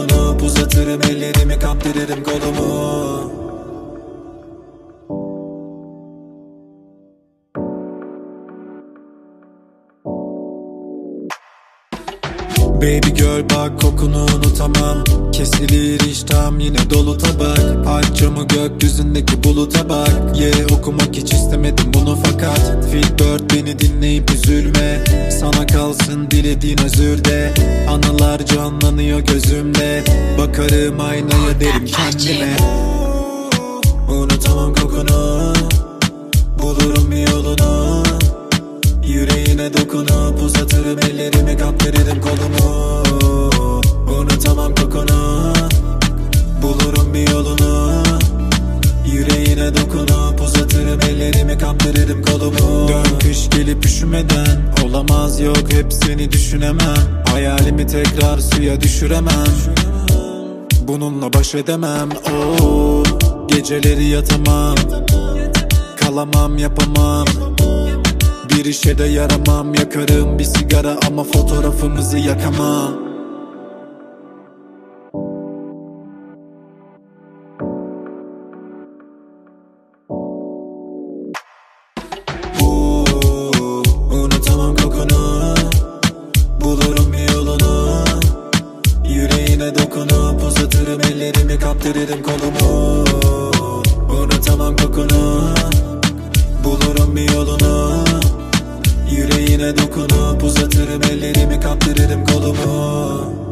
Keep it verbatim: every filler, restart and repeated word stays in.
dokunup uzatırım ellerimi, kaptırırım kolumu. Baby girl bak, kokunu unutamam. Kesilir iştahım, yine dolu tabak. Aç camı, gökyüzündeki buluta bak. Yeah, okumak hiç istemedim bunu fakat Filbert beni dinleyip üzülme. Sana kalsın dilediğin özür de. Anılar canlanıyor gözümde. Bakarım aynaya derim kendime. Unutamam kokunu, bulurum bir yolunu. Yüreğine dokunup uzatırım ellerimi, kaptırırım kolumu. Unutamam kokunu, bulurum bir yolunu. Yüreğine dokunup uzatırım ellerimi, kaptırırım kolumu. Dön kış gelip üşümeden, olamaz yok hep seni düşünemem. Hayalimi tekrar suya düşüremem. Bununla baş edemem. Oh, geceleri yatamam, kalamam yapamam. Bir işe de yaramam, yakarım bir sigara ama fotoğrafımızı yakamam. Uuu, unutamam kokunu, bulurum bir yolunu. Yüreğine dokunup uzatırım ellerimi, kaptırırım kolumu. Unutamam kokunu, bulurum bir yolunu. Yüreğine dokunup uzatırım ellerimi, kaptırırım kolumu.